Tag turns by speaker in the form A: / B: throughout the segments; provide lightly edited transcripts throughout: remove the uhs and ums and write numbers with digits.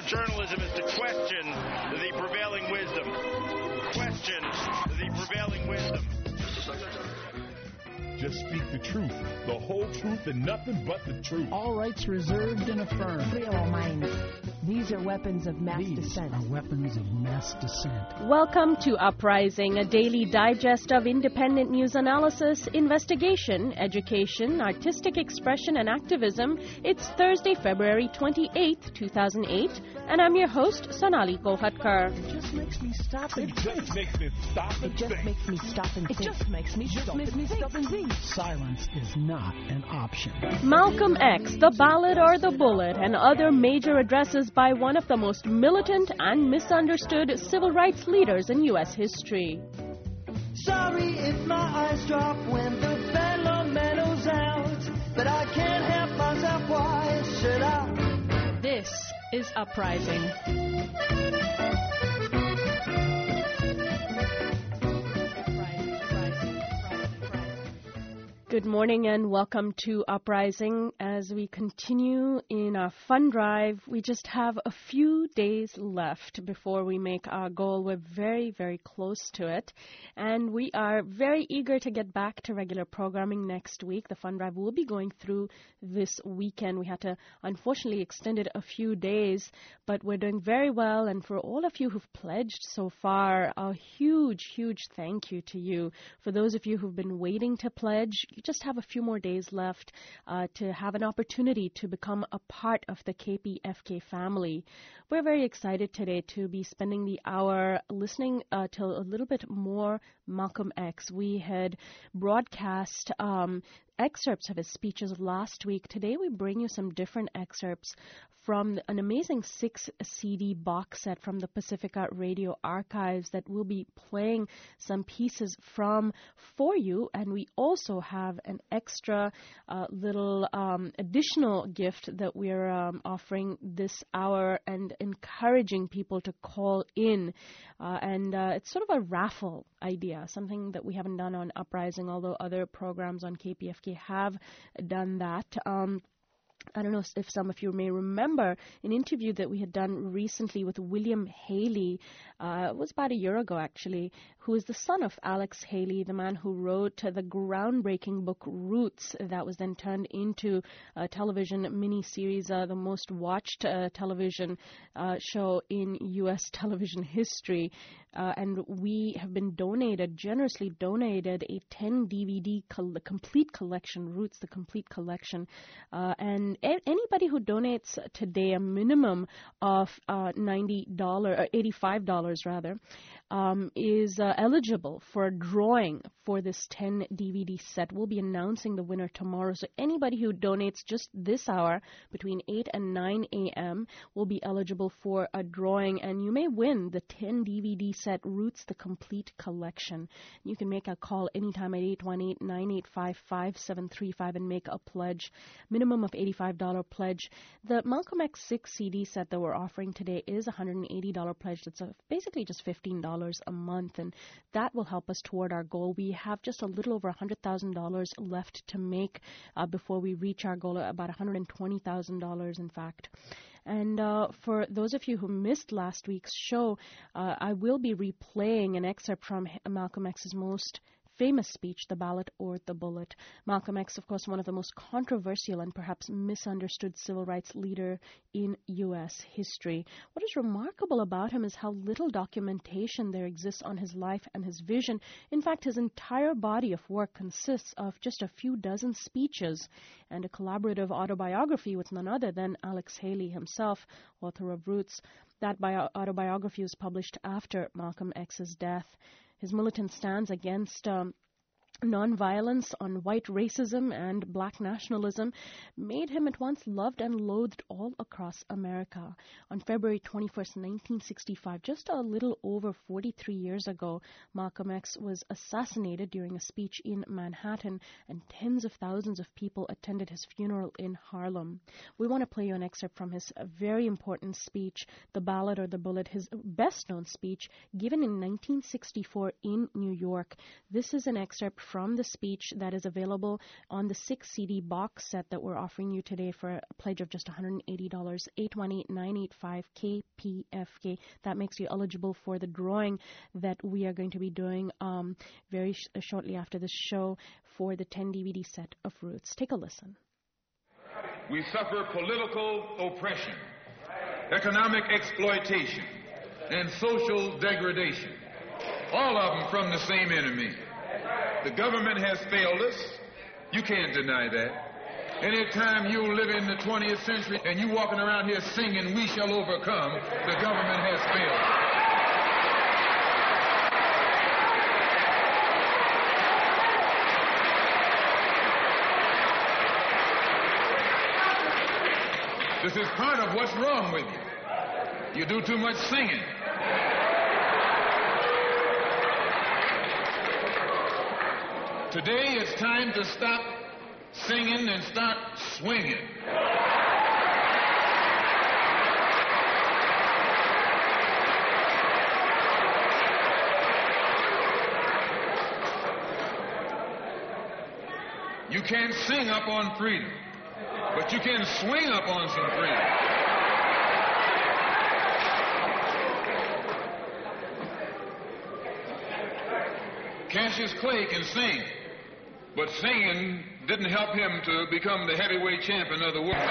A: of journalism is to question the prevailing wisdom. Question the prevailing wisdom.
B: Just speak the truth, the whole truth, and nothing but the truth.
C: All rights reserved and affirmed.
D: Free all minds. These are weapons of mass dissent.
C: These are weapons of mass dissent.
E: Welcome to Uprising, a daily digest of independent news analysis, investigation, education, artistic expression, and activism. It's Thursday, February 28th, 2008, and I'm your host, Sonali Kolhatkar.
C: It just makes me stop and
B: It just makes me stop and
D: It just
B: think.
D: makes me stop and think. It just makes me stop and think.
C: Silence is not an option.
E: Malcolm X, The Ballad or the Bullet, and other major addresses by one of the most militant and misunderstood civil rights leaders in U.S. history.
F: Sorry if my eyes drop when the bedlam meadows out, but I can't help myself, why should I?
E: This is Uprising. Good morning and welcome to Uprising. As we continue in our fund drive, we just have a few days left before we make our goal. We're very, very close to it. And we are very eager to get back to regular programming next week. The fund drive will be going through this weekend. We had to unfortunately extend it a few days, but we're doing very well. And for all of you who've pledged so far, a huge, huge thank you to you. For those of you who've been waiting to pledge, just have a few more days left to have an opportunity to become a part of the KPFK family. We're very excited today to be spending the hour listening to a little bit more Malcolm X. We had broadcast excerpts of his speeches last week. Today we bring you some different excerpts from an amazing 6-CD box set from the Pacifica Radio Archives that we'll be playing some pieces from for you. And we also have an extra little additional gift that we're offering this hour and encouraging people to call in. And it's sort of a raffle idea, something that we haven't done on Uprising, although other programs on KPFK have done that. I don't know if some of you may remember an interview that we had done recently with William Haley. It was about a year ago, actually, who is the son of Alex Haley, the man who wrote the groundbreaking book Roots that was then turned into a television miniseries, the most watched television show in U.S. television history. And we have been generously donated a 10 DVD complete collection, Roots, the complete collection. And anybody who donates today a minimum of $85 rather, is eligible for a drawing for this 10 DVD set. We'll be announcing the winner tomorrow. So anybody who donates just this hour between 8 and 9 a.m. will be eligible for a drawing, and you may win the 10 DVD set Roots, the complete collection. You can make a call anytime at 818-985-5735 and make a pledge, minimum of $85 pledge. The Malcolm X 6 CD set that we're offering today is a $180 pledge. That's basically just $15 a month, and that will help us toward our goal. We have just a little over $100,000 left to make before we reach our goal, about $120,000 in fact. And for those of you who missed last week's show, I will be replaying an excerpt from Malcolm X's most famous speech, The Ballad or the Bullet. Malcolm X, of course, one of the most controversial and perhaps misunderstood civil rights leader in U.S. history. What is remarkable about him is how little documentation there exists on his life and his vision. In fact, his entire body of work consists of just a few dozen speeches and a collaborative autobiography with none other than Alex Haley himself, author of Roots. That autobiography was published after Malcolm X's death. His militant stance against nonviolence, on white racism and black nationalism made him at once loved and loathed all across America. On February 21st, 1965, just a little over 43 years ago, Malcolm X was assassinated during a speech in Manhattan, and tens of thousands of people attended his funeral in Harlem. We want to play you an excerpt from his very important speech, The Ballad or the Bullet, his best-known speech given in 1964 in New York. This is an excerpt from the speech that is available on the 6 CD box set that we're offering you today for a pledge of just $180, 818-985-KPFK. That makes you eligible for the drawing that we are going to be doing very shortly after this show for the 10 DVD set of Roots. Take a listen.
G: We suffer political oppression, economic exploitation, and social degradation, all of them from the same enemy. The government has failed us. You can't deny that. Anytime you live in the 20th century and you walking around here singing, "We shall overcome," the government has failed us. This is part of what's wrong with you. You do too much singing. Today it's time to stop singing and start swinging. You can't sing up on freedom, but you can swing up on some freedom. Cassius Clay can sing, but singing didn't help him to become the heavyweight champion of the world.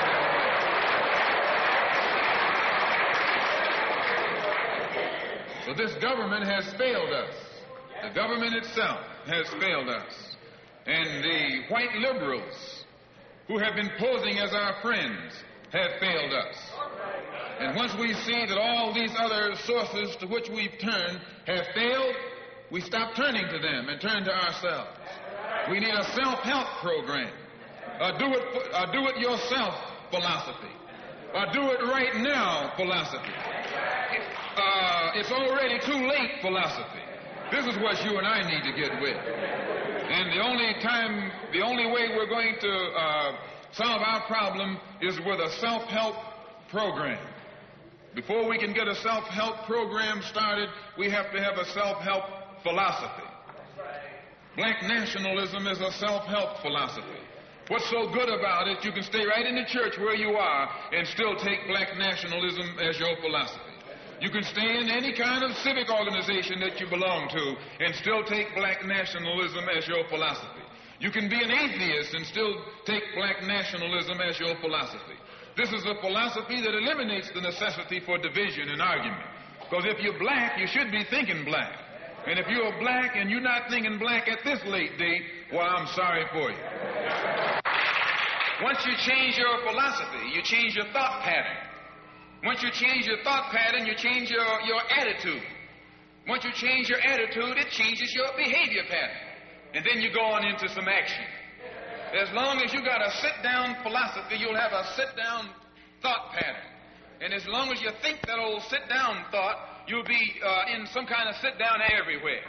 G: So this government has failed us. The government itself has failed us. And the white liberals who have been posing as our friends have failed us. And once we see that all these other sources to which we've turned have failed, we stop turning to them and turn to ourselves. We need a self-help program, a do-it-yourself philosophy, a do-it-right-now philosophy. It's already too late philosophy. This is what you and I need to get with. And the only way we're going to solve our problem is with a self-help program. Before we can get a self-help program started, we have to have a self-help philosophy. Black nationalism is a self-help philosophy. What's so good about it, you can stay right in the church where you are and still take black nationalism as your philosophy. You can stay in any kind of civic organization that you belong to and still take black nationalism as your philosophy. You can be an atheist and still take black nationalism as your philosophy. This is a philosophy that eliminates the necessity for division and argument. Because if you're black, you should be thinking black. And if you're black and you're not thinking black at this late date, well, I'm sorry for you. Once you change your philosophy, you change your thought pattern. Once you change your thought pattern, you change your attitude. Once you change your attitude, it changes your behavior pattern. And then you go on into some action. As long as you got a sit-down philosophy, you'll have a sit-down thought pattern. And as long as you think that old sit-down thought, you'll be in some kind of sit-down everywhere.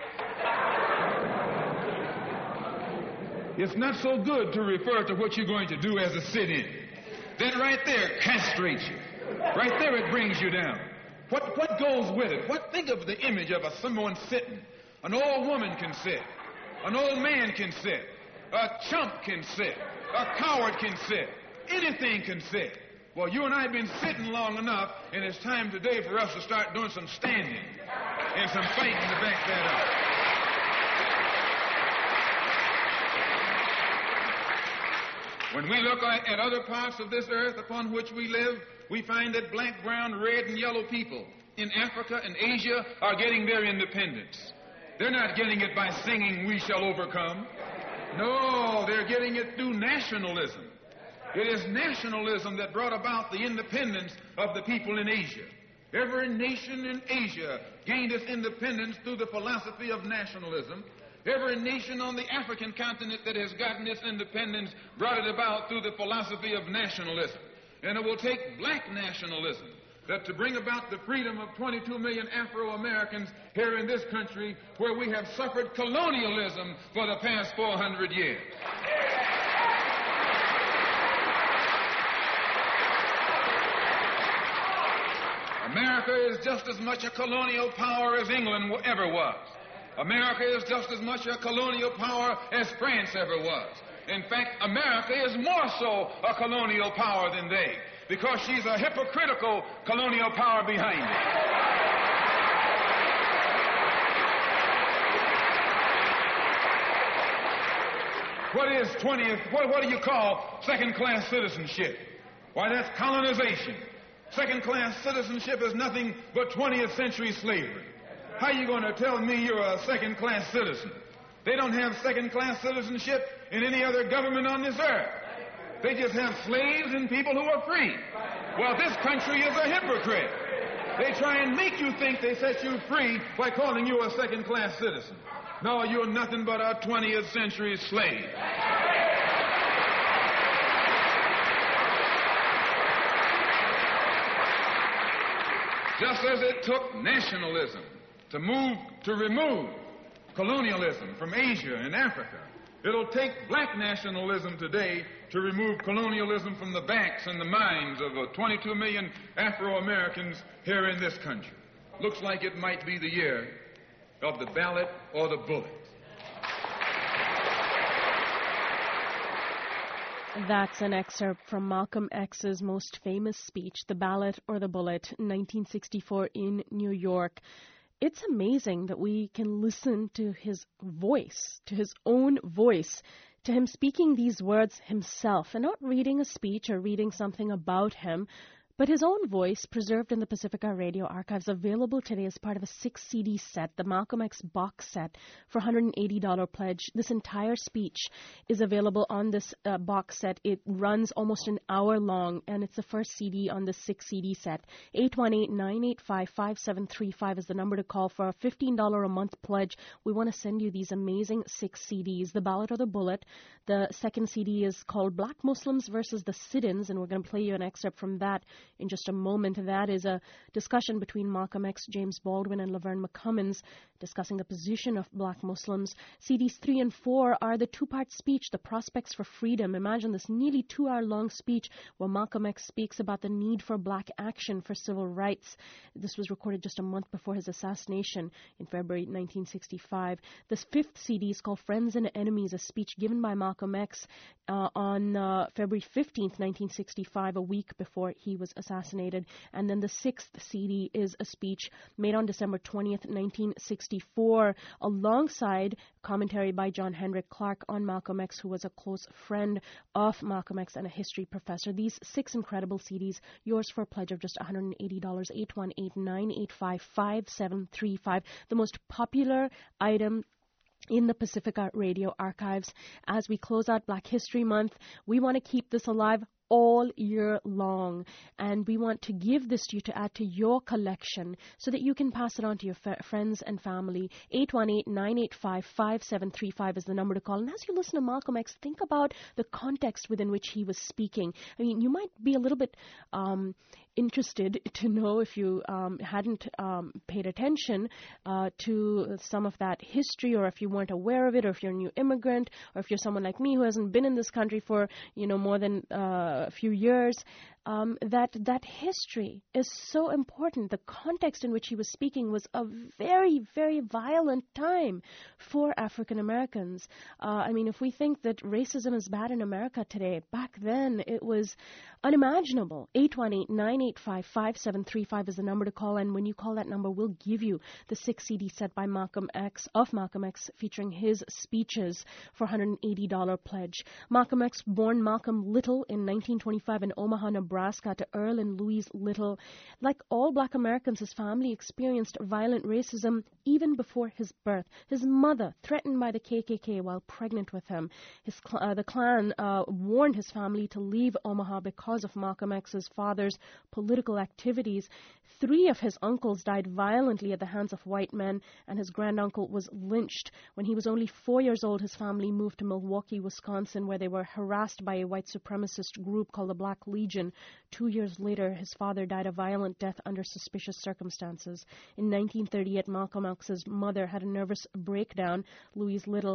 G: It's not so good to refer to what you're going to do as a sit-in. That right there castrates you. Right there it brings you down. What goes with it? Think of the image of someone sitting. An old woman can sit. An old man can sit. A chump can sit. A coward can sit. Anything can sit. Well, you and I have been sitting long enough, and it's time today for us to start doing some standing and some fighting to back that up. When we look at other parts of this earth upon which we live, we find that black, brown, red, and yellow people in Africa and Asia are getting their independence. They're not getting it by singing, "We shall overcome." No, they're getting it through nationalism. It is nationalism that brought about the independence of the people in Asia. Every nation in Asia gained its independence through the philosophy of nationalism. Every nation on the African continent that has gotten its independence brought it about through the philosophy of nationalism. And it will take black nationalism to bring about the freedom of 22 million Afro-Americans here in this country where we have suffered colonialism for the past 400 years. America is just as much a colonial power as England ever was. America is just as much a colonial power as France ever was. In fact, America is more so a colonial power than they, because she's a hypocritical colonial power behind it. What do you call second-class citizenship? Why, that's colonization. Second-class citizenship is nothing but 20th century slavery. How are you going to tell me you're a second-class citizen? They don't have second-class citizenship in any other government on this earth. They just have slaves and people who are free. Well, this country is a hypocrite. They try and make you think they set you free by calling you a second-class citizen. No, you're nothing but a 20th century slave. Just as it took nationalism to remove colonialism from Asia and Africa, it'll take black nationalism today to remove colonialism from the backs and the minds of 22 million Afro-Americans here in this country. Looks like it might be the year of the ballot or the bullet.
E: That's an excerpt from Malcolm X's most famous speech, The Ballot or the Bullet, 1964 in New York. It's amazing that we can listen to his voice, to his own voice, to him speaking these words himself, and not reading a speech or reading something about him, but his own voice preserved in the Pacifica Radio Archives, available today as part of a 6-CD set, the Malcolm X box set, for $180 pledge. This entire speech is available on this box set. It runs almost an hour long, and it's the first CD on the 6-CD set. 818-985-5735 is the number to call for a $15 a month pledge. We want to send you these amazing 6 CDs, The Ballot or the Bullet. The second CD is called Black Muslims versus the Sit-ins, and we're going to play you an excerpt from that in just a moment. That is a discussion between Malcolm X, James Baldwin, and Laverne McCummins discussing the position of black Muslims. CDs 3 and 4 are the 2-part speech, The Prospects for Freedom. Imagine this nearly 2-hour-long speech where Malcolm X speaks about the need for black action for civil rights. This was recorded just a month before his assassination in February 1965. This 5th CD is called Friends and Enemies, a speech given by Malcolm X on February 15th, 1965, a week before he was assassinated. And then the 6th CD is a speech made on December 20th, 1964, alongside commentary by John Henrik Clarke on Malcolm X, who was a close friend of Malcolm X and a history professor. These 6 incredible CDs, yours for a pledge of just $180, 818-985-5735, the most popular item in the Pacifica Radio Archives. As we close out Black History Month, we want to keep this alive all year long, and we want to give this to you to add to your collection so that you can pass it on to your friends and family. 818-985-5735 is the number to call. And as you listen to Malcolm X, think about the context within which he was speaking. I mean, you might be a little bit interested to know, if you hadn't paid attention to some of that history, or if you weren't aware of it, or if you're a new immigrant, or if you're someone like me who hasn't been in this country for more than a few years, that history is so important. The context in which he was speaking was a very, very violent time for African Americans. I mean, if we think that racism is bad in America today, back then it was unimaginable. 818-985-5735 is the number to call, and when you call that number, we'll give you the 6 CD set by Malcolm X, featuring his speeches for $180 pledge. Malcolm X, born Malcolm Little in 1925 in Omaha, Nebraska, to Earl and Louise Little. Like all black Americans, his family experienced violent racism even before his birth. His mother threatened by the KKK while pregnant with him. The Klan warned his family to leave Omaha because of Malcolm X's father's political activities. 3 of his uncles died violently at the hands of white men, and his granduncle was lynched. When he was only 4 years old, his family moved to Milwaukee, Wisconsin, where they were harassed by a white supremacist group called the Black Legion. 2 years later, his father died a violent death under suspicious circumstances. In 1938, Malcolm X's mother had a nervous breakdown, Louise Little,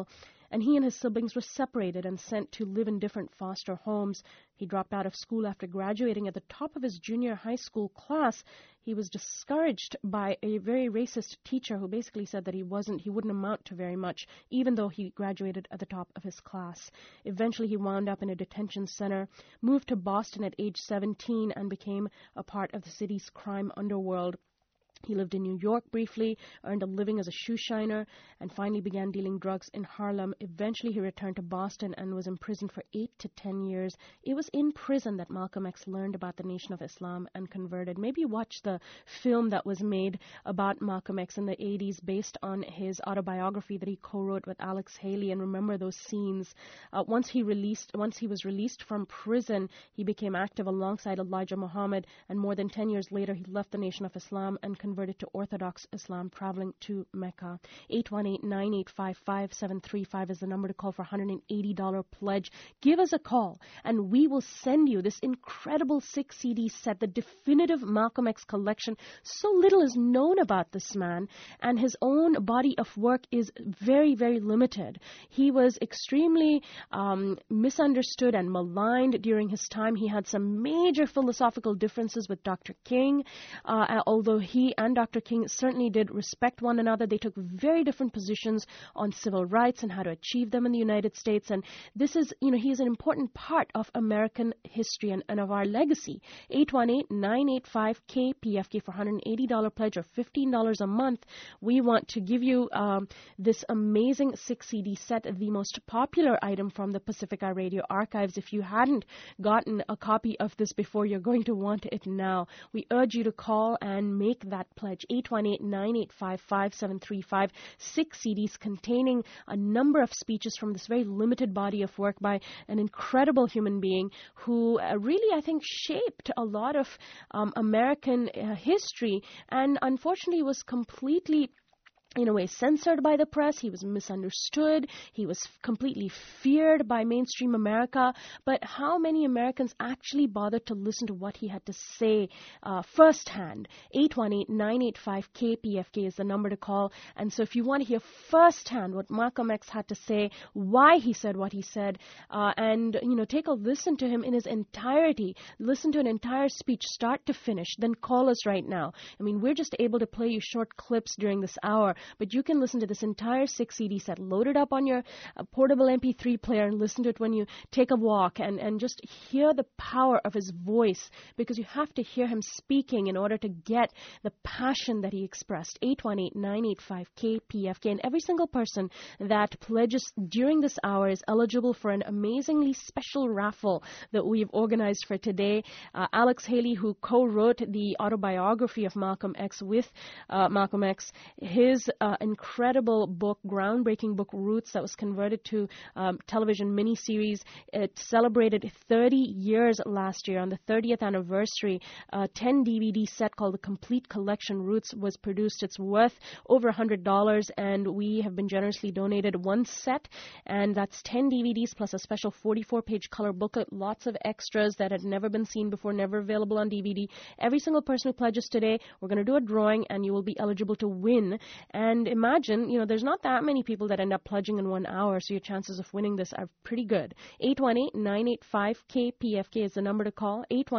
E: and he and his siblings were separated and sent to live in different foster homes. He dropped out of school after graduating at the top of his junior high school class. He was discouraged by a very racist teacher who basically said that he wouldn't amount to very much, even though he graduated at the top of his class. Eventually, he wound up in a detention center, moved to Boston at age 17, and became a part of the city's crime underworld. He lived in New York briefly, earned a living as a shoe shiner, and finally began dealing drugs in Harlem. Eventually, he returned to Boston and was imprisoned for 8 to 10 years. It was in prison that Malcolm X learned about the Nation of Islam and converted. Maybe watch the film that was made about Malcolm X in the 80s based on his autobiography that he co-wrote with Alex Haley, and remember those scenes. Once he was released from prison, he became active alongside Elijah Muhammad, and more than 10 years later, he left the Nation of Islam and converted to Orthodox Islam, traveling to Mecca. 818-985-5735 is the number to call for $180 pledge. Give us a call, and we will send you this incredible 6-CD set, the definitive Malcolm X collection. So little is known about this man, and his own body of work is very, very limited. He was extremely misunderstood and maligned during his time. He had some major philosophical differences with Dr. King, although he and Dr. King certainly did respect one another. They took very different positions on civil rights and how to achieve them in the United States. And this is, he is an important part of American history and of our legacy. 818-985-KPFK for $180 pledge or $15 a month. We want to give you this amazing 6-CD set, the most popular item from the Pacifica Radio archives. If you hadn't gotten a copy of this before, you're going to want it now. We urge you to call and make that pledge. 818-985-5735. 6 CDs containing a number of speeches from this very limited body of work by an incredible human being who really, I think, shaped a lot of American history, and unfortunately was completely, in a way, censored by the press. He was misunderstood. He was completely feared by mainstream America. But how many Americans actually bothered to listen to what he had to say firsthand? 818-985-KPFK is the number to call. And so if you want to hear firsthand what Malcolm X had to say, why he said what he said, and, take a listen to him in his entirety, listen to an entire speech, start to finish, then call us right now. I mean, we're just able to play you short clips during this hour, but you can listen to this entire 6-CD set, load it up on your portable MP3 player and listen to it when you take a walk, and just hear the power of his voice, because you have to hear him speaking in order to get the passion that he expressed. 818-985-KPFK, and every single person that pledges during this hour is eligible for an amazingly special raffle that we've organized for today. Alex Haley, who co-wrote the autobiography of Malcolm X with Malcolm X, his incredible book, groundbreaking book, Roots, that was converted to television miniseries. It celebrated 30 years last year. On the 30th anniversary, a 10 DVD set called The Complete Collection Roots was produced. It's worth over $100, and we have been generously donated one set, and that's 10 DVDs plus a special 44-page color booklet, lots of extras that had never been seen before, never available on DVD. Every single person who pledges today, we're going to do a drawing, and you will be eligible to win. And imagine, there's not that many people that end up pledging in 1 hour, so your chances of winning this are pretty good. 818-985-KPFK is the number to call.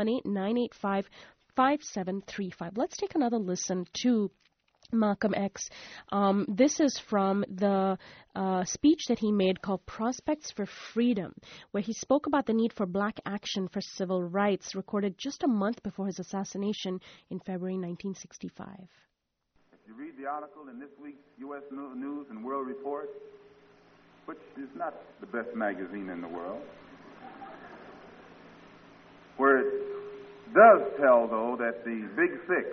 E: 818-985-5735. Let's take another listen to Malcolm X. This is from the speech that he made called Prospects for Freedom, where he spoke about the need for black action for civil rights, recorded just a month before his assassination in February 1965.
H: You read the article in this week's U.S. News and World Report, which is not the best magazine in the world, where it does tell, though, that the Big Six,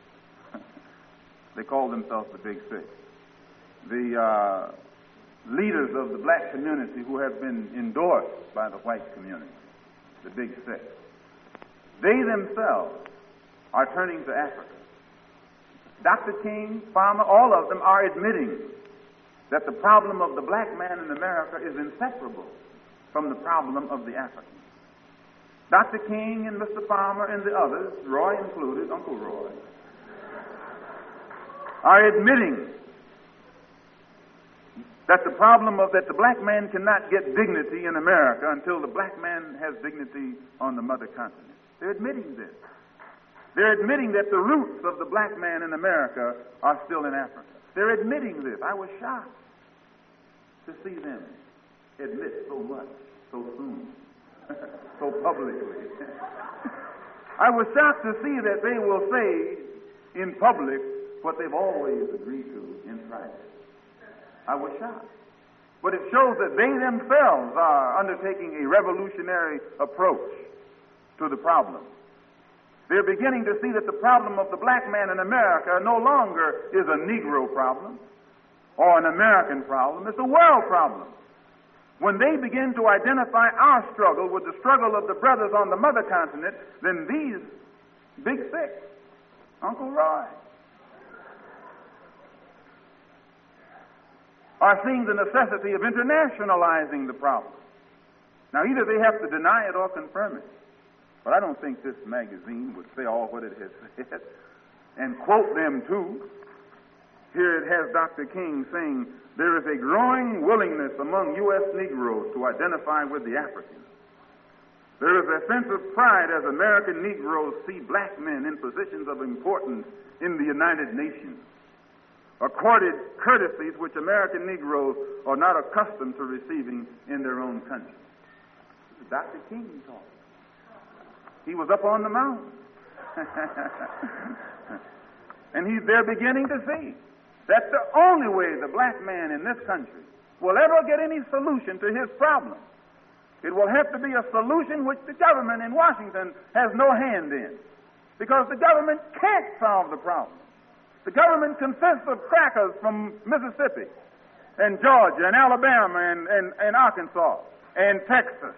H: they call themselves the Big Six, the leaders of the black community who have been endorsed by the white community, the Big Six, they themselves are turning to Africa. Dr. King, Farmer, all of them are admitting that the problem of the black man in America is inseparable from the problem of the African. Dr. King and Mr. Farmer and the others, Roy included, Uncle Roy, are admitting that the problem of that the black man cannot get dignity in America until the black man has dignity on the mother continent. They're admitting this. They're admitting that the roots of the black man in America are still in Africa. They're admitting this. I was shocked to see them admit so much, so soon, so publicly. I was shocked to see that they will say in public what they've always agreed to in private. I was shocked. But it shows that they themselves are undertaking a revolutionary approach to the problem. They're beginning to see that the problem of the black man in America no longer is a Negro problem or an American problem. It's a world problem. When they begin to identify our struggle with the struggle of the brothers on the mother continent, then these big six, Uncle Roy, are seeing the necessity of internationalizing the problem. Now, either they have to deny it or confirm it. But I don't think this magazine would say all what it has said and quote them too. Here it has Dr. King saying, there is a growing willingness among U.S. Negroes to identify with the Africans. There is a sense of pride as American Negroes see black men in positions of importance in the United Nations, accorded courtesies which American Negroes are not accustomed to receiving in their own country. This is Dr. King talking. He was up on the mountain. And they're beginning to see that's the only way the black man in this country will ever get any solution to his problem. It will have to be a solution which the government in Washington has no hand in, because the government can't solve the problem. The government consists of crackers from Mississippi and Georgia and Alabama and Arkansas and Texas.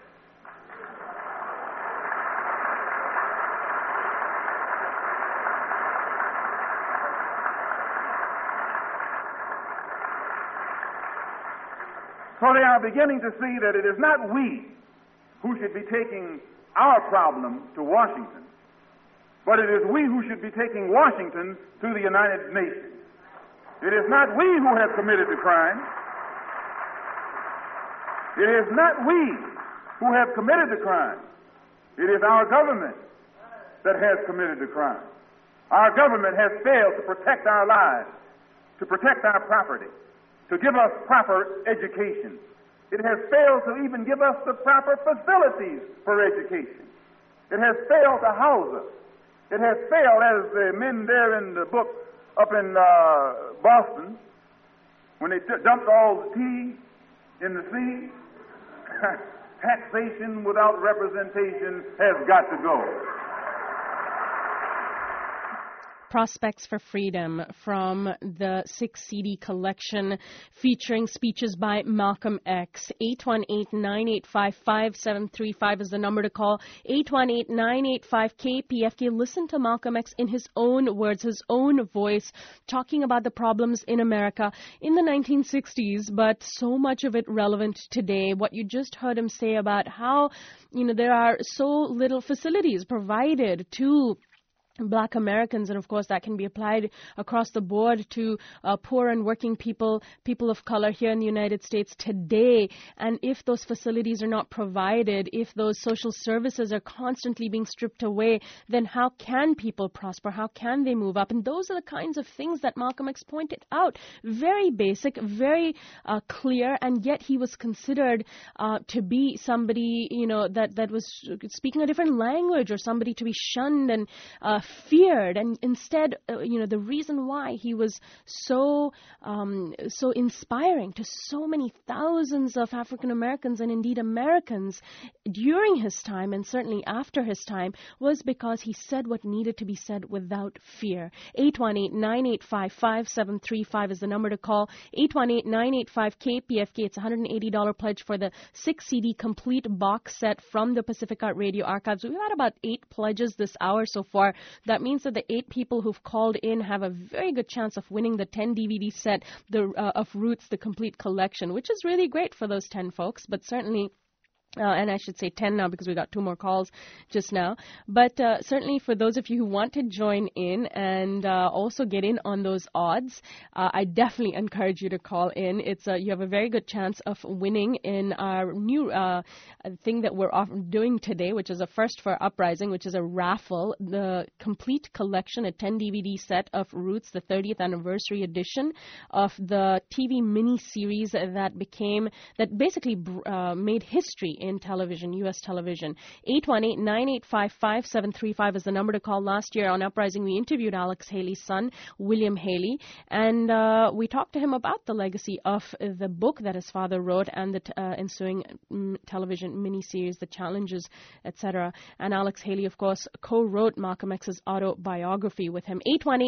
H: So they are beginning to see that it is not we who should be taking our problem to Washington, but it is we who should be taking Washington to the United Nations. It is not we who have committed the crime. It is not we who have committed the crime. It is our government that has committed the crime. Our government has failed to protect our lives, to protect our property, to give us proper education. It has failed to even give us the proper facilities for education. It has failed to house us. It has failed, as the men there in the book up in Boston, when they dumped all the tea in the sea, taxation without representation has got to go.
E: Prospects for Freedom from the 6-CD collection featuring speeches by Malcolm X. 818-985-5735 is the number to call. 818-985-KPFK. Listen to Malcolm X in his own words, his own voice, talking about the problems in America in the 1960s, but so much of it relevant today. What you just heard him say about how, there are so little facilities provided to Black Americans, and of course that can be applied across the board to poor and working people, people of color here in the United States today. And if those facilities are not provided, if those social services are constantly being stripped away, then how can people prosper? How can they move up? And those are the kinds of things that Malcolm X pointed out. Very basic, very clear, and yet he was considered to be somebody, that was speaking a different language, or somebody to be shunned and feared. And instead, the reason why he was so inspiring to so many thousands of African Americans and indeed Americans during his time and certainly after his time was because he said what needed to be said without fear. 818-985-5735 is the number to call. 818-985-KPFK. It's a $180 pledge for the 6-CD complete box set from the Pacific Art Radio Archives. We've had about 8 pledges this hour so far. That means that the 8 people who've called in have a very good chance of winning the 10 DVD set of Roots, the complete collection, which is really great for those 10 folks, but certainly And I should say 10 now because we got 2 more calls just now. But certainly for those of you who want to join in and also get in on those odds, I definitely encourage you to call in. It's you have a very good chance of winning in our new thing that we're doing today, which is a first for Uprising, which is a raffle, the complete collection, a 10 DVD set of Roots, the 30th anniversary edition of the TV mini-series that basically made history in television, U.S. television. 818-985-5735 is the number to call. Last year on Uprising, we interviewed Alex Haley's son, William Haley, and we talked to him about the legacy of the book that his father wrote and the ensuing television miniseries, the challenges, etc. And Alex Haley, of course, co-wrote Malcolm X's autobiography with him.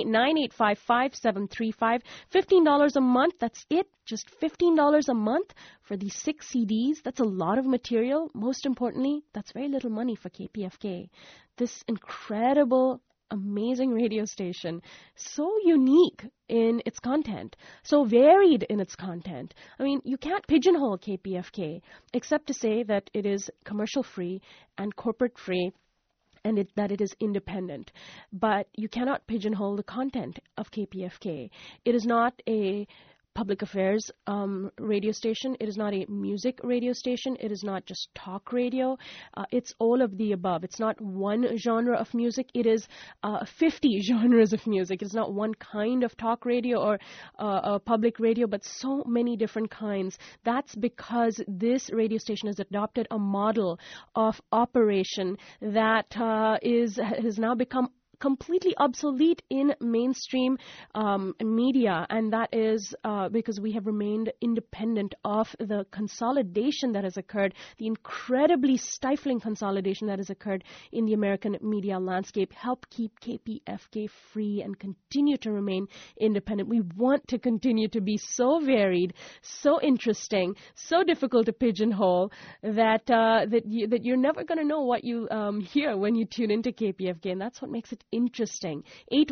E: 818-985-5735, $15 a month. That's it. Just $15 a month for these 6 CDs. That's a lot of material. Most importantly, that's very little money for KPFK. This incredible, amazing radio station, so unique in its content, so varied in its content. I mean, you can't pigeonhole KPFK except to say that it is commercial-free and corporate-free, and that it is independent. But you cannot pigeonhole the content of KPFK. It is not a public affairs radio station. It is not a music radio station. It is not just talk radio. It's all of the above. It's not one genre of music. It is 50 genres of music. It's not one kind of talk radio or public radio, but so many different kinds. That's because this radio station has adopted a model of operation that has now become completely obsolete in mainstream media, and that is because we have remained independent of the consolidation that has occurred, the incredibly stifling consolidation that has occurred in the American media landscape. Help keep KPFK free and continue to remain independent. We want to continue to be so varied, so interesting, so difficult to pigeonhole that you're never going to know what you hear when you tune into KPFK, and that's what makes it interesting.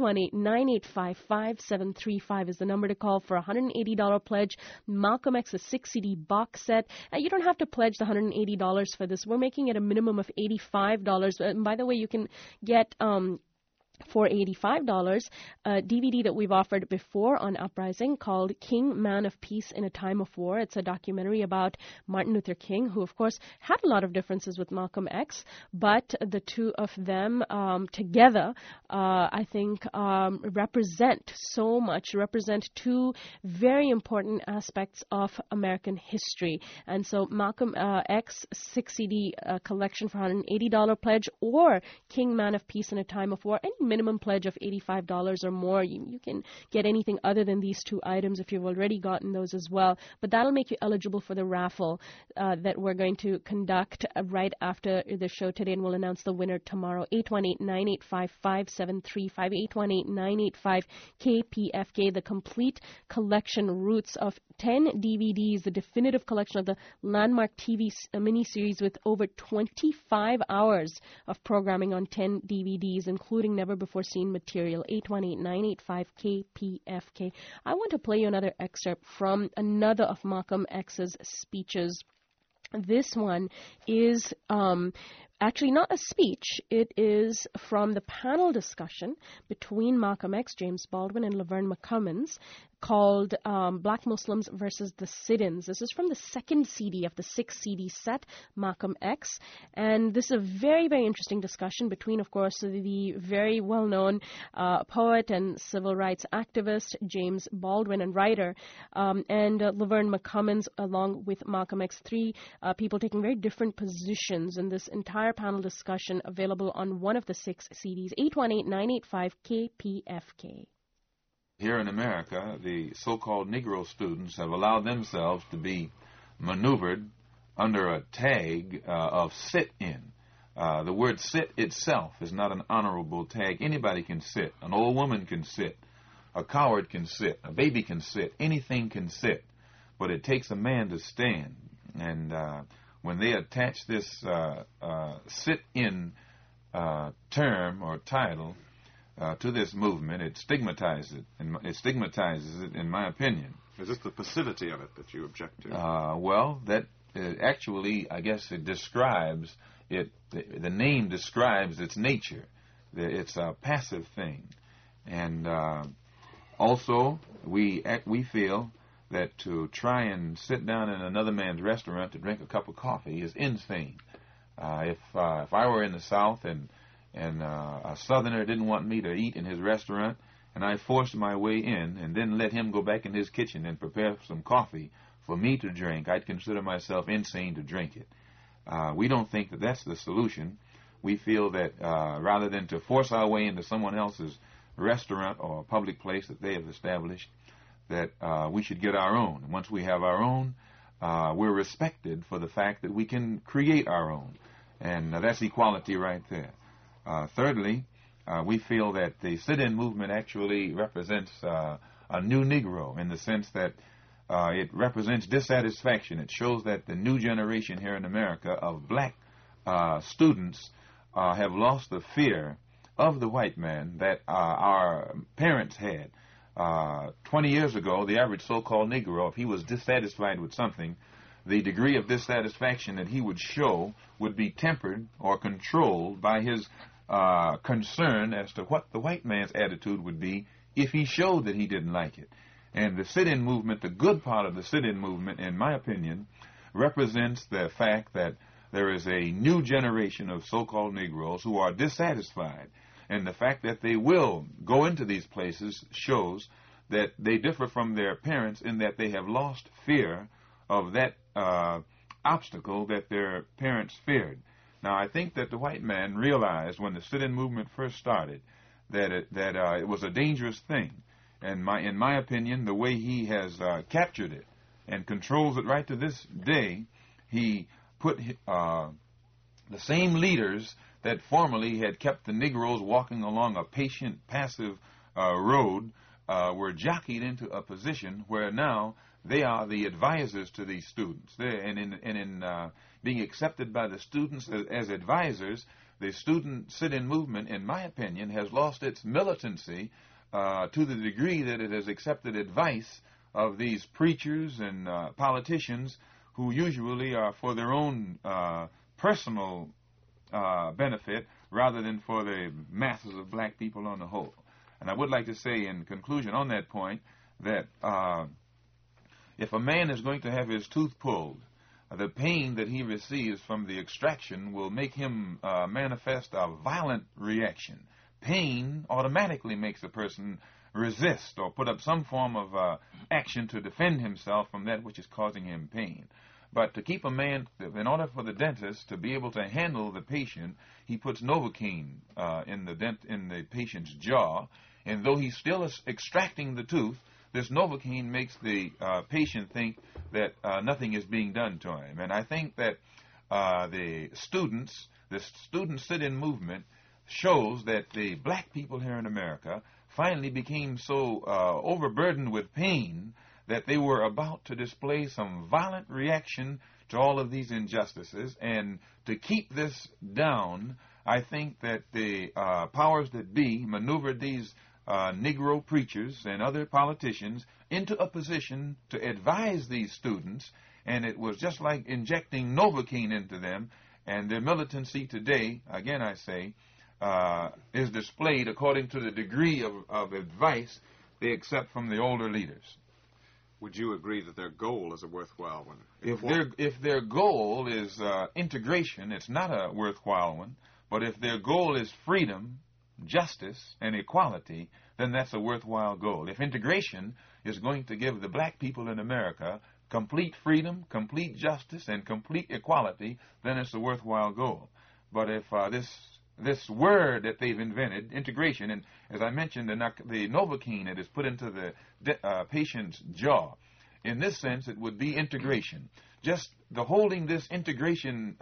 E: 818-985-5735 is the number to call for a $180 pledge. Malcolm X's 6 CD box set. You don't have to pledge the $180 for this. We're making it a minimum of $85. And by the way, you can get for $85, a DVD that we've offered before on Uprising called King, Man of Peace in a Time of War. It's a documentary about Martin Luther King, who, of course, had a lot of differences with Malcolm X, but the two of them together, I think, represent so much, represent 2 very important aspects of American history. And so Malcolm X 6 CD collection for $180 pledge, or King, Man of Peace in a Time of War, any minimum pledge of $85 or more. You can get anything other than these 2 items if you've already gotten those as well. But that'll make you eligible for the raffle that we're going to conduct right after the show today, and we'll announce the winner tomorrow. 818-985-5735, 818-985-KPFK, the complete collection, Roots, of 10 DVDs, the definitive collection of the landmark TV miniseries with over 25 hours of programming on 10 DVDs, including never-before-seen material. 818-985-KPFK. I want to play you another excerpt from another of Malcolm X's speeches. This one is actually not a speech. It is from the panel discussion between Malcolm X, James Baldwin, and Laverne McCummins, called Black Muslims versus the Sit-Ins. This is from the 2nd CD of the 6 CD set, Malcolm X. And this is a very, very interesting discussion between, of course, the very well-known poet and civil rights activist, James Baldwin, and writer, and Laverne McCummins, along with Malcolm X. 3 people taking very different positions in this entire panel discussion, available on one of the 6 CDs. 818-985-KPFK.
G: Here in America, the so-called Negro students have allowed themselves to be maneuvered under a tag of sit-in. The word sit itself is not an honorable tag. Anybody can sit. An old woman can sit. A coward can sit. A baby can sit. Anything can sit. But it takes a man to stand. And when they attach this sit-in term or title to this movement, it stigmatizes it. In my opinion.
I: Is this the passivity of it that you object to?
G: Well, that
I: actually, I guess it describes it. The name describes its nature. It's a passive thing, and also we feel that to try and sit down in another man's restaurant to drink a cup of coffee is insane. If I were in the South and a Southerner didn't want me to eat in his restaurant, and I forced my way in and then let him go back in his kitchen and prepare some coffee for me to drink, I'd consider myself insane to drink it. We don't think that that's the solution. We feel that rather than to force our way into someone else's restaurant or public place that they have established, that we should get our own. Once we have our own, we're respected for the fact that we can create our own. And that's equality right there. Thirdly, we feel that the sit-in movement actually represents a new Negro in the sense that it represents dissatisfaction. It shows that the new generation here in America of black students have lost the fear of the white man that our parents had. 20 years ago, the average so-called Negro, if he was dissatisfied with something, the degree of dissatisfaction that he would show would be tempered or controlled by his concern as to what the white man's attitude would be if he showed that he didn't like it. And the sit-in movement, the good part of the sit-in movement, in my opinion, represents the fact that there is a new generation of so-called Negroes who are dissatisfied. And the fact that they will go into these places shows that they differ from their parents in that they have lost fear of that obstacle that their parents feared. Now, I think that the white man realized when the sit-in movement first started that it was a dangerous thing. And in my opinion, the way he has captured it and controls it right to this day, he put the same leaders that formerly had kept the Negroes walking along a patient, passive road were jockeyed into a position where now they are the advisors to these students. And in being accepted by the students as advisors, the student sit-in movement, in my opinion, has lost its militancy to the degree that it has accepted advice of these preachers and politicians who usually are for their own personal benefit rather than for the masses of black people on the whole. And I would like to say in conclusion on that point that if a man is going to have his tooth pulled, the pain that he receives from the extraction will make him manifest a violent reaction. Pain automatically makes a person resist or put up some form of action to defend himself from that which is causing him pain. But to keep a man, in order for the dentist to be able to handle the patient, he puts Novocaine in the patient's jaw, and though he's still extracting the tooth, this Novocaine makes the patient think that nothing is being done to him. And I think that the student sit-in movement shows that the black people here in America finally became so overburdened with pain that they were about to display some violent reaction to all of these injustices. And to keep this down, I think that the powers that be maneuvered these Negro preachers and other politicians into a position to advise these students, and it was just like injecting Novocaine into them, and their militancy today, again I say, is displayed according to the degree of advice they accept from the older leaders.
J: Would you agree that their goal is a worthwhile one?
I: If their goal is integration, it's not a worthwhile one. But if their goal is freedom, justice, and equality, then that's a worthwhile goal. If integration is going to give the black people in America complete freedom, complete justice, and complete equality, then it's a worthwhile goal. But if this word that they've invented, integration, and as I mentioned, the Novocaine that is put into the patient's jaw, in this sense, it would be integration. Just the holding this integration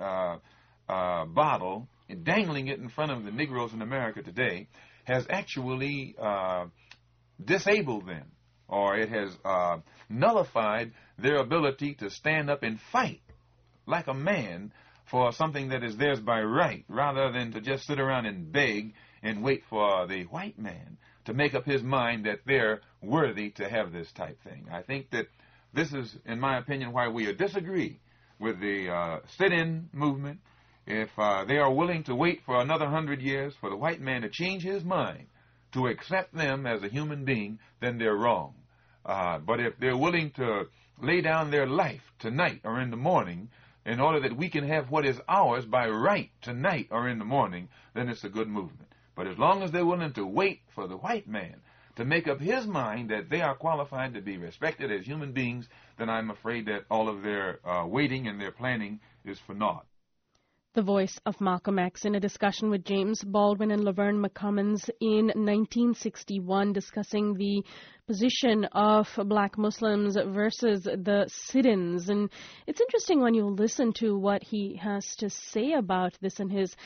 I: bottle and dangling it in front of the Negroes in America today has actually disabled them, or it has nullified their ability to stand up and fight like a man for something that is theirs by right, rather than to just sit around and beg and wait for the white man to make up his mind that they're worthy to have this type thing. I think that this is, in my opinion, why we disagree with the sit-in movement, if they are willing to wait for another 100 years for the white man to change his mind to accept them as a human being, then they're wrong. But if they're willing to lay down their life tonight or in the morning in order that we can have what is ours by right tonight or in the morning, then it's a good movement. But as long as they're willing to wait for the white man to make up his mind that they are qualified to be respected as human beings, then I'm afraid that all of their waiting and their planning is for naught.
E: The voice of Malcolm X in a discussion with James Baldwin and Laverne McCummins in 1961, discussing the position of black Muslims versus the sit-ins. And it's interesting when you listen to what he has to say about this and his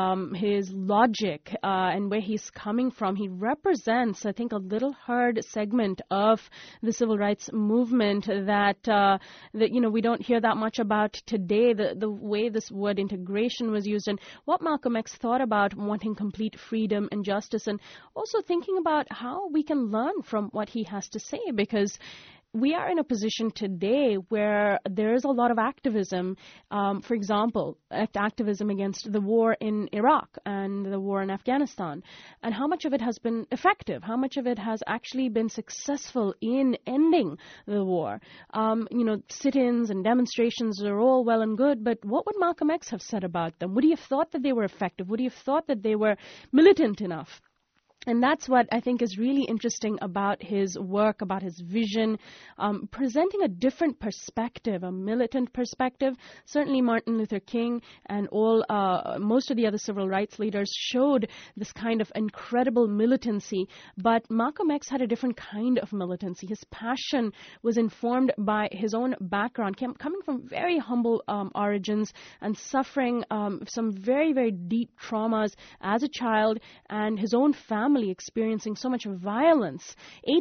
E: logic and where he's coming from. He represents, I think, a little hard segment of the civil rights movement that we don't hear that much about today, the way this word integration was used and what Malcolm X thought about wanting complete freedom and justice, and also thinking about how we can learn from what he has to say, because we are in a position today where there is a lot of activism, for example, activism against the war in Iraq and the war in Afghanistan, and how much of it has been effective, how much of it has actually been successful in ending the war. Sit-ins and demonstrations are all well and good, but what would Malcolm X have said about them? Would he have thought that they were effective? Would he have thought that they were militant enough? And that's what I think is really interesting about his work, about his vision, presenting a different perspective, a militant perspective. Certainly Martin Luther King and most of the other civil rights leaders showed this kind of incredible militancy, but Malcolm X had a different kind of militancy. His passion was informed by his own background, coming from very humble origins and suffering some very, very deep traumas as a child, and his own family experiencing so much violence.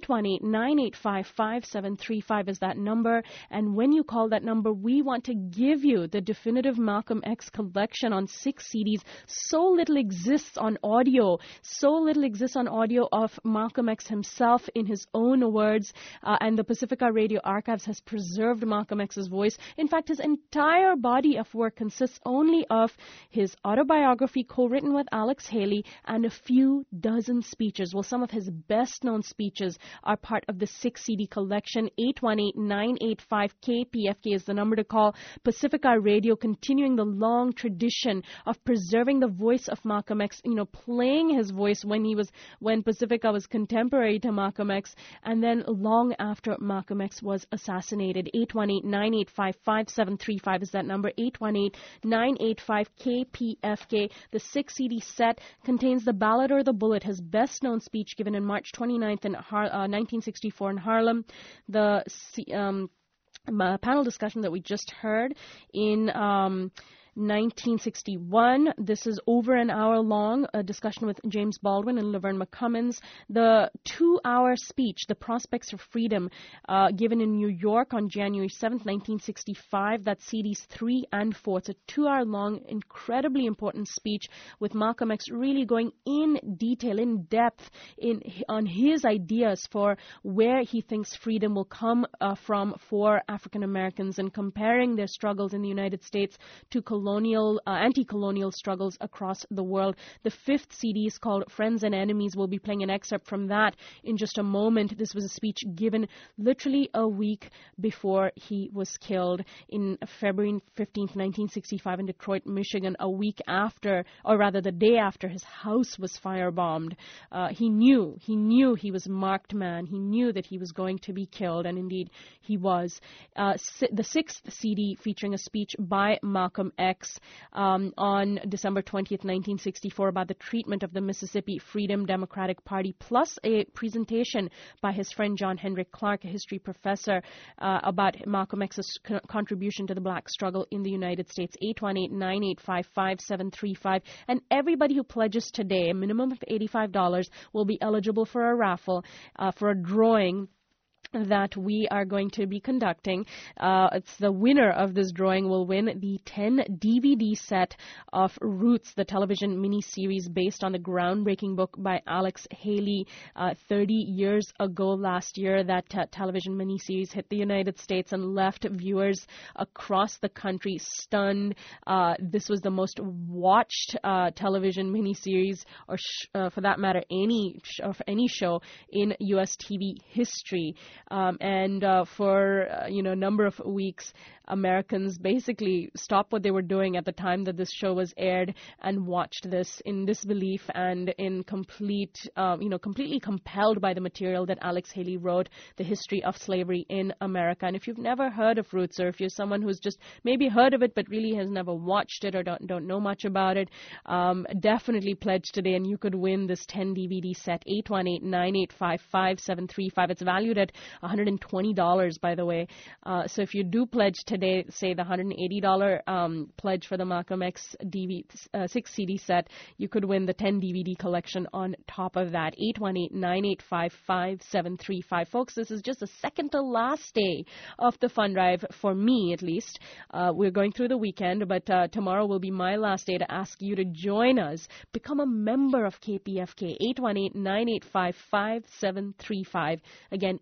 E: 818-985-5735 is that number, and when you call that number, we want to give you the definitive Malcolm X collection on 6 CDs. So little exists on audio of Malcolm X himself in his own words, and the Pacifica Radio Archives has preserved Malcolm X's voice. In fact, his entire body of work consists only of his autobiography co-written with Alex Haley and a few dozen speeches. Well, some of his best-known speeches are part of the 6 CD collection. 818-985-KPFK is the number to call. Pacifica Radio continuing the long tradition of preserving the voice of Malcolm X, playing his voice when Pacifica was contemporary to Malcolm X, and then long after Malcolm X was assassinated. 818-985-5735 is that number. 818-985-KPFK. The 6 CD set contains The Ballad or the Bullet, his best-known speech given in March 29th in 1964 in Harlem. The panel discussion that we just heard in 1961. This is over an hour long, a discussion with James Baldwin and Laverne McCummins. The 2-hour speech, The Prospects of Freedom, given in New York on January 7th, 1965. That's CDs 3 and 4. It's a 2-hour long, incredibly important speech with Malcolm X really going in detail, in depth, on his ideas for where he thinks freedom will come from for African Americans, and comparing their struggles in the United States to anti-colonial struggles across the world. The 5th CD is called Friends and Enemies. We'll be playing an excerpt from that in just a moment. This was a speech given literally a week before he was killed in February 15th, 1965 in Detroit, Michigan, a week after, or rather the day after his house was firebombed. He knew he was a marked man. He knew that he was going to be killed, and indeed he was. The 6th CD featuring a speech by Malcolm X on December 20th, 1964 about the treatment of the Mississippi Freedom Democratic Party, plus a presentation by his friend John Hendrick Clark, a history professor, about Malcolm X's contribution to the black struggle in the United States. 818-985-5735. And everybody who pledges today, a minimum of $85, will be eligible for a raffle, for a drawing that we are going to be conducting. It's the winner of this drawing will win the 10 DVD set of Roots, the television miniseries based on the groundbreaking book by Alex Haley. 30 years ago last year, that television miniseries hit the United States and left viewers across the country stunned. This was the most watched television miniseries, or for that matter, any show in U.S. TV history. For a number of weeks, Americans basically stopped what they were doing at the time that this show was aired and watched this in disbelief and in completely compelled by the material that Alex Haley wrote, the history of slavery in America. And if you've never heard of Roots, or if you're someone who's just maybe heard of it but really has never watched it or don't know much about it, definitely pledge today and you could win this 10 DVD set. 818-985-5735. It's valued at $120, by the way. So if you do pledge today, say the $180 pledge for the Malcolm X 6 CD set, you could win the 10 DVD collection on top of that. 818-985-5735. Folks, this is just the second to last day of the fund drive, for me at least. We're going through the weekend, but tomorrow will be my last day to ask you to join us. Become a member of KPFK. 818-985-5735. Again,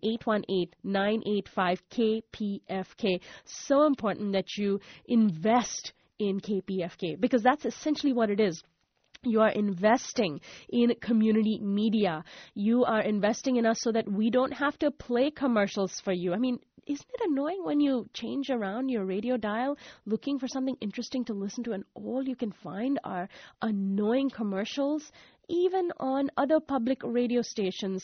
E: 818-985-KPFK. So important that you invest in KPFK, because that's essentially what it is. You are investing in community media. You are investing in us so that we don't have to play commercials for you. I mean, isn't it annoying when you change around your radio dial looking for something interesting to listen to and all you can find are annoying commercials? Even on other public radio stations,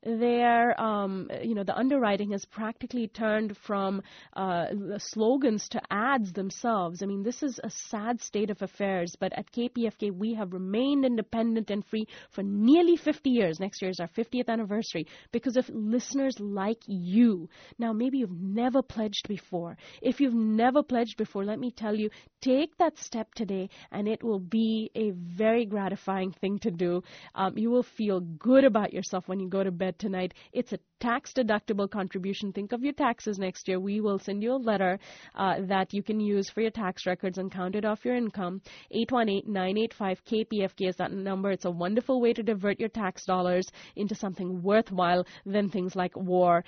E: the underwriting has practically turned from slogans to ads themselves. I mean, this is a sad state of affairs, but at KPFK, we have remained independent and free for nearly 50 years. Next year is our 50th anniversary because of listeners like you. Now, maybe you've never pledged before. If you've never pledged before, let me tell you, take that step today, and it will be a very gratifying thing to do. You will feel good about yourself when you go to bed tonight. It's a tax-deductible contribution. Think of your taxes next year. We will send you a letter that you can use for your tax records and count it off your income. 818-985-KPFK is that number. It's a wonderful way to divert your tax dollars into something worthwhile than things like war.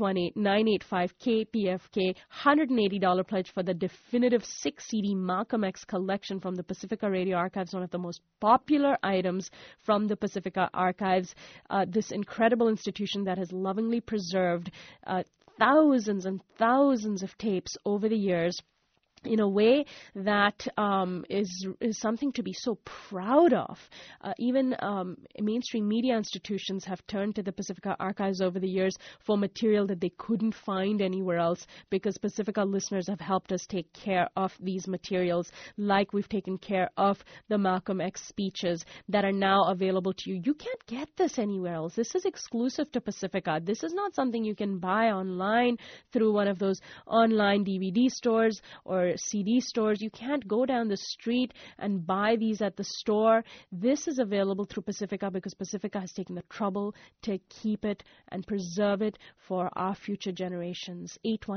E: 818-985-KPFK. $180 pledge for the definitive 6-CD Malcolm X collection from the Pacifica Radio Archives, one of the most popular items from the Pacifica Archives, this incredible institution that has lovingly preserved thousands and thousands of tapes over the years in a way that is something to be so proud of. Even mainstream media institutions have turned to the Pacifica Archives over the years for material that they couldn't find anywhere else, because Pacifica listeners have helped us take care of these materials, like we've taken care of the Malcolm X speeches that are now available to you. You can't get this anywhere else. This is exclusive to Pacifica. This is not something you can buy online through one of those online DVD stores or CD stores. You can't go down the street and buy these at the store. This is available through Pacifica because Pacifica has taken the trouble to keep it and preserve it for our future generations.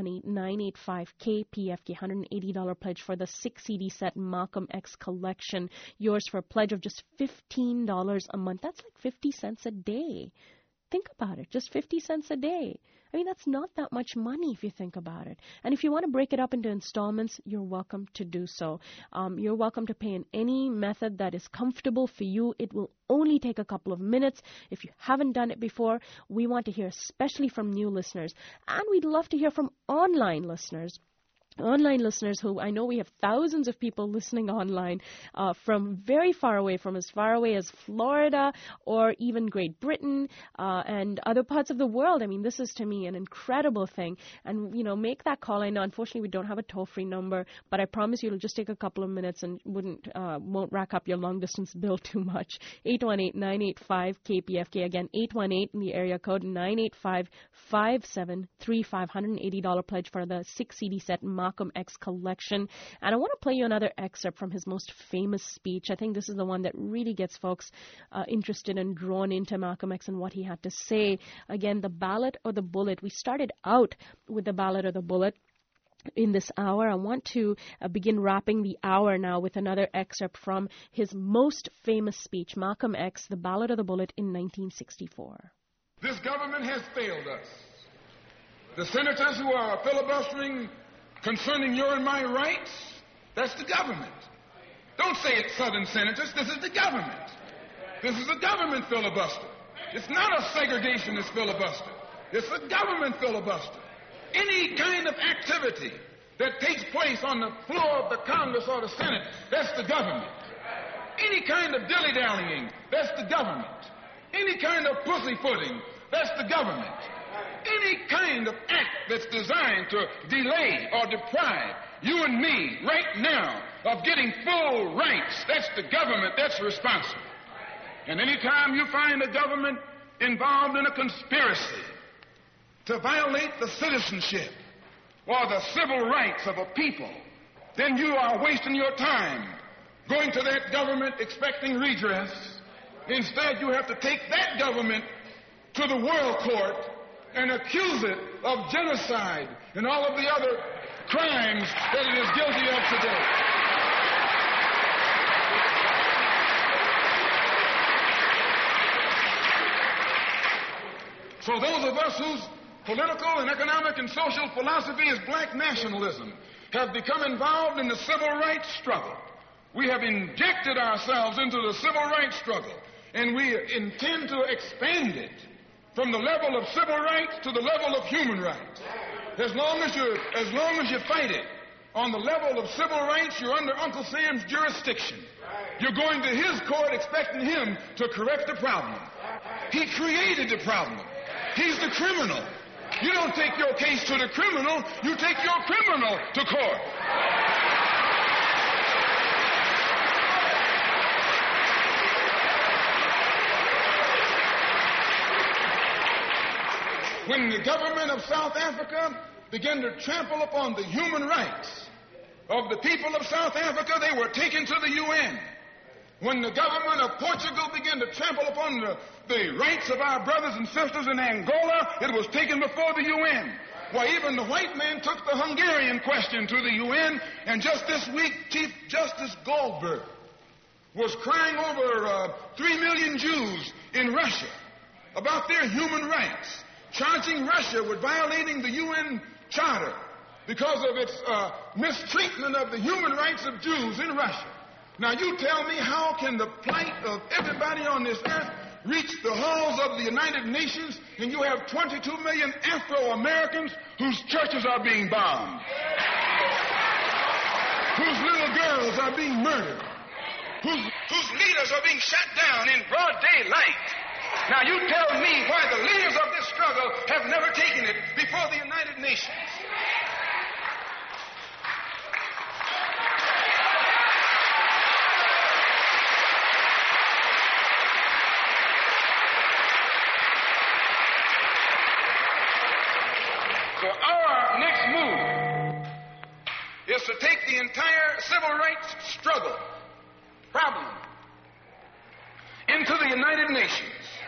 E: 818-985-KPFK, $180 pledge for the 6-CD set Malcolm X collection. Yours for a pledge of just $15 a month. That's like 50 cents a day. Think about it, just 50 cents a day. I mean, that's not that much money if you think about it. And if you want to break it up into installments, you're welcome to do so. You're welcome to pay in any method that is comfortable for you. It will only take a couple of minutes. If you haven't done it before, we want to hear especially from new listeners. And we'd love to hear from online listeners. Online listeners who I know we have thousands of people listening online from very far away, from as far away as Florida or even Great Britain and other parts of the world. I mean, this is to me an incredible thing. And, you know, make that call. I know, unfortunately, we don't have a toll-free number, but I promise you it'll just take a couple of minutes and won't rack up your long-distance bill too much. 818-985-KPFK. Again, 818 in the area code, 985-5735. $180 pledge for the 6-CD set Malcolm X collection. And I want to play you another excerpt from his most famous speech. I think this is the one that really gets folks interested and drawn into Malcolm X and what he had to say. Again, the ballot or the bullet. We started out with the ballot or the bullet in this hour. I want to begin wrapping the hour now with another excerpt from his most famous speech, Malcolm X, the ballot or the bullet in 1964.
G: This government has failed us. The senators who are filibustering concerning your and my rights, that's the government. Don't say it's Southern senators. This is the government. This is a government filibuster. It's not a segregationist filibuster. It's a government filibuster. Any kind of activity that takes place on the floor of the Congress or the Senate, that's the government. Any kind of dilly-dallying, that's the government. Any kind of pussyfooting, that's the government. Any kind of act that's designed to delay or deprive you and me right now of getting full rights, that's the government that's responsible. And any time you find the government involved in a conspiracy to violate the citizenship or the civil rights of a people, then you are wasting your time going to that government expecting redress. Instead, you have to take that government to the World Court and accuse it of genocide and all of the other crimes that it is guilty of today. So those of us whose political and economic and social philosophy is black nationalism have become involved in the civil rights struggle. We have injected ourselves into the civil rights struggle, and we intend to expand it from the level of civil rights to the level of human rights. As long as you fight it on the level of civil rights, you're under Uncle Sam's jurisdiction. You're going to his court expecting him to correct the problem. He created the problem. He's the criminal. You don't take your case to the criminal, you take your criminal to court. When the government of South Africa began to trample upon the human rights of the people of South Africa, they were taken to the UN. When the government of Portugal began to trample upon the rights of our brothers and sisters in Angola, it was taken before the UN. Why, even the white man took the Hungarian question to the UN, and just this week, Chief Justice Goldberg was crying over 3 million Jews in Russia about their human rights, charging Russia with violating the UN Charter because of its mistreatment of the human rights of Jews in Russia. Now, you tell me, how can the plight of everybody on this earth reach the halls of the United Nations, and you have 22 million Afro-Americans whose churches are being bombed, whose little girls are being murdered, whose leaders are being shot down in broad daylight? Now, you tell me why the leaders of this struggle have never taken it before the United Nations. So our next move is to take the entire civil rights struggle problem into the United Nations.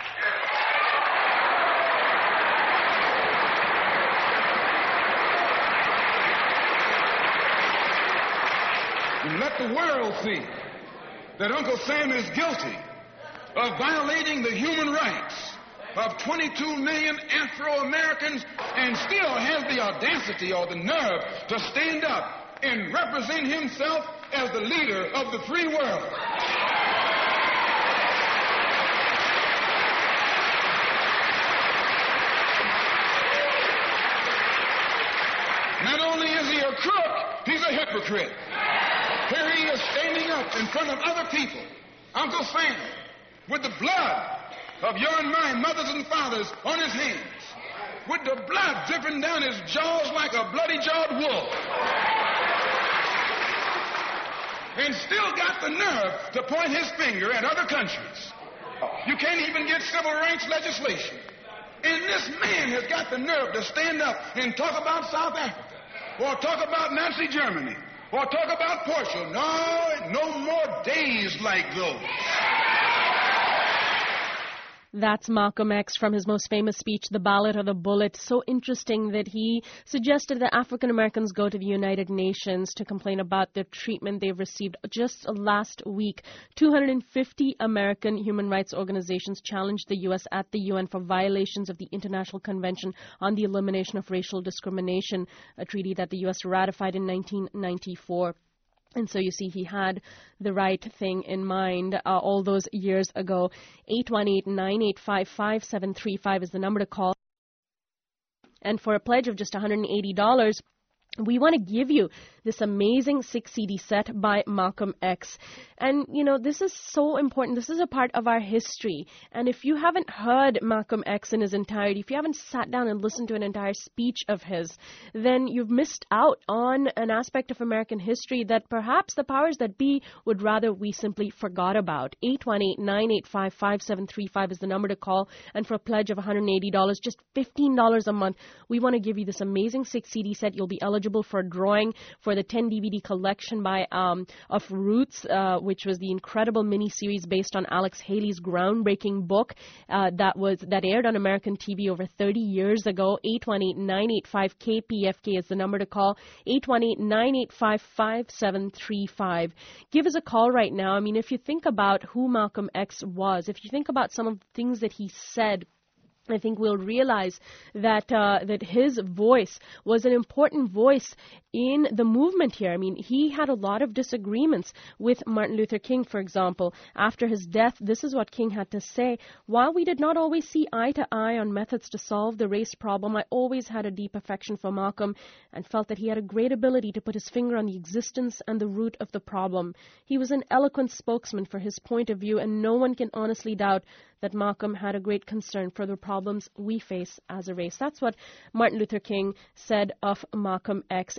G: And let the world see that Uncle Sam is guilty of violating the human rights of 22 million Afro-Americans and still has the audacity or the nerve to stand up and represent himself as the leader of the free world. Not only is he a crook, he's a hypocrite. Here he is standing up in front of other people, Uncle Sam, with the blood of your and my mothers and fathers on his hands, with the blood dripping down his jaws like a bloody-jawed wolf, and still got the nerve to point his finger at other countries. You can't even get civil rights legislation. And this man has got the nerve to stand up and talk about South Africa.
K: or talk about Nazi Germany, or talk about Portugal. No more days like those.
E: That's Malcolm X from his most famous speech, The Ballot or the Bullet. So interesting that he suggested that African Americans go to the United Nations to complain about the treatment they've received. Just last week, 250 American human rights organizations challenged the U.S. at the UN for violations of the International Convention on the Elimination of Racial Discrimination, a treaty that the U.S. ratified in 1994. And so you see, he had the right thing in mind all those years ago. 818-985-5735 is the number to call. And for a pledge of just $180, we want to give you this amazing 6-CD set by Malcolm X. And, you know, this is so important. This is a part of our history. And if you haven't heard Malcolm X in his entirety, if you haven't sat down and listened to an entire speech of his, then you've missed out on an aspect of American history that perhaps the powers that be would rather we simply forgot about. 818-985-5735 is the number to call. And for a pledge of $180, just $15 a month, we want to give you this amazing 6-CD set. You'll be eligible for a drawing for the 10 DVD collection by of Roots, which was the incredible miniseries based on Alex Haley's groundbreaking book that aired on American TV over 30 years ago. 818-985-KPFK is the number to call. 818-985-5735. Give us a call right now. I mean, if you think about who Malcolm X was, if you think about some of the things that he said, I think we'll realize that that his voice was an important voice in the movement here. I mean, he had a lot of disagreements with Martin Luther King, for example. After his death, this is what King had to say. While we did not always see eye to eye on methods to solve the race problem, I always had a deep affection for Malcolm and felt that he had a great ability to put his finger on the existence and the root of the problem. He was an eloquent spokesman for his point of view, and no one can honestly doubt that Malcolm had a great concern for the problems we face as a race. That's what Martin Luther King said of Malcolm X.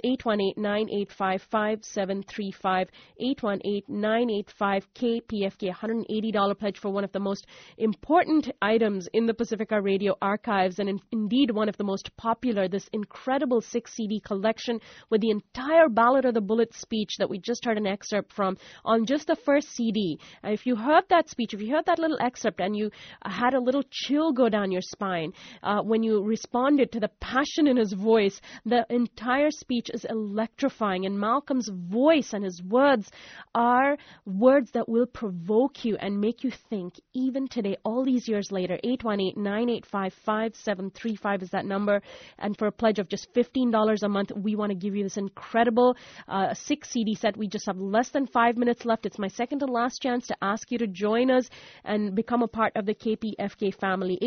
E: 818-985-5735, 818-985-KPFK, $180 pledge for one of the most important items in the Pacifica Radio archives, and indeed one of the most popular, this incredible 6-CD collection with the entire Ballot or the Bullet speech that we just heard an excerpt from on just the first CD. If you heard that speech, if you heard that little excerpt and you had a little chill go down your spine when you responded to the passion in his voice, the entire speech is electrifying, and Malcolm's voice and his words are words that will provoke you and make you think even today, all these years later. 818-985-5735 is that number, and for a pledge of just $15 a month, we want to give you this incredible 6-CD set. We just have less than 5 minutes left. It's my second to last chance to ask you to join us and become a part of the KPFK family.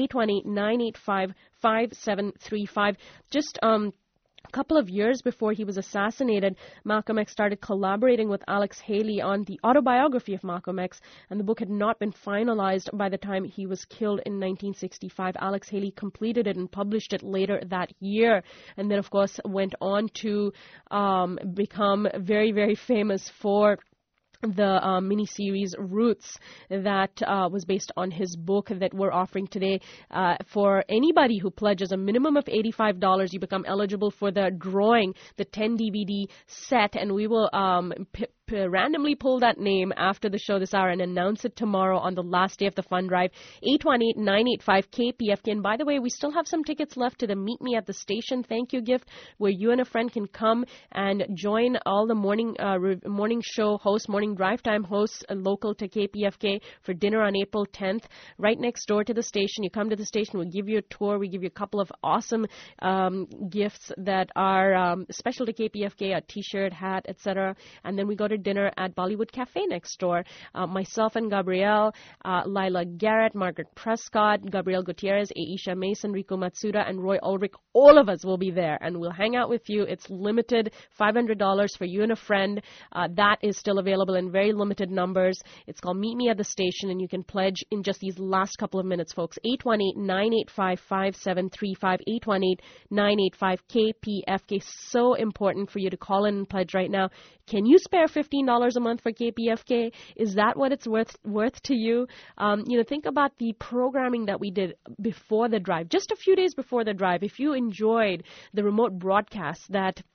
E: 818-985-5735. Just a couple of years before he was assassinated, Malcolm X started collaborating with Alex Haley on the autobiography of Malcolm X, and the book had not been finalized by the time he was killed in 1965. Alex Haley completed it and published it later that year, and then, of course, went on to become very, very famous for the miniseries Roots that was based on his book that we're offering today. For anybody who pledges a minimum of $85, you become eligible for the drawing, the 10 DVD set, and we will randomly pull that name after the show this hour and announce it tomorrow on the last day of the fund drive. 818-985-KPFK. And by the way, we still have some tickets left to the Meet Me at the Station thank you gift, where you and a friend can come and join all the morning show hosts, morning drive time hosts local to KPFK for dinner on April 10th, right next door to the station. You come to the station, we'll give you a tour, we give you a couple of awesome gifts that are special to KPFK, a t-shirt, hat, etc. And then we go to dinner at Bollywood Cafe next door. Myself and Gabrielle, Lila Garrett, Margaret Prescott, Gabrielle Gutierrez, Aisha Mason, Riku Matsuda, and Roy Ulrich. All of us will be there, and we'll hang out with you. It's limited, $500 for you and a friend. That is still available in very limited numbers. It's called Meet Me at the Station, and you can pledge in just these last couple of minutes, folks. 818-985-5735, 818-985-KPFK. So important for you to call in and pledge right now. Can you spare $15 a month for KPFK? Is that what it's worth to you? Think about the programming that we did before the drive, just a few days before the drive. If you enjoyed the remote broadcast that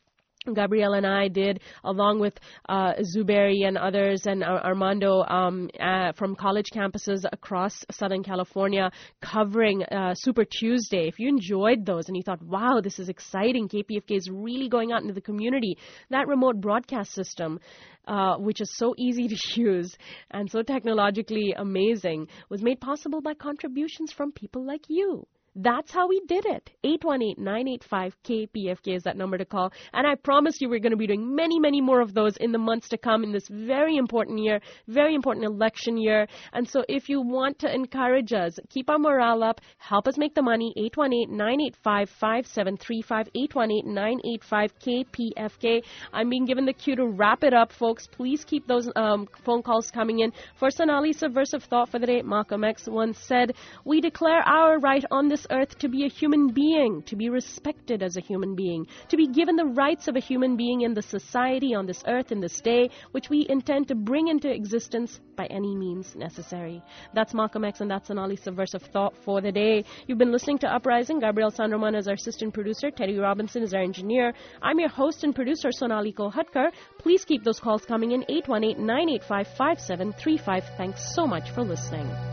E: Gabrielle and I did, along with Zuberi and others, and Armando from college campuses across Southern California, covering Super Tuesday. If you enjoyed those and you thought, wow, this is exciting, KPFK is really going out into the community, that remote broadcast system, which is so easy to use and so technologically amazing, was made possible by contributions from people like you. That's how we did it. 818-985-KPFK is that number to call. And I promised you we're going to be doing many, many more of those in the months to come in this very important year, very important election year. And so if you want to encourage us, keep our morale up, help us make the money, 818-985-5735, 818-985-KPFK. I'm being given the cue to wrap it up, folks. Please keep those phone calls coming in. For Sonali's subversive thought for the day, Malcolm X once said, "We declare our right on this earth to be a human being, to be respected as a human being, to be given the rights of a human being in the society on this earth in this day, which we intend to bring into existence by any means necessary." That's Malcolm X, and that's Sonali's subversive thought for the day. You've been listening to Uprising. Gabrielle Sanderman is our assistant producer. Teddy Robinson is our engineer. I'm your host and producer, Sonali Kolhatkar. Please keep those calls coming in, 818-985-5735. Thanks so much for listening.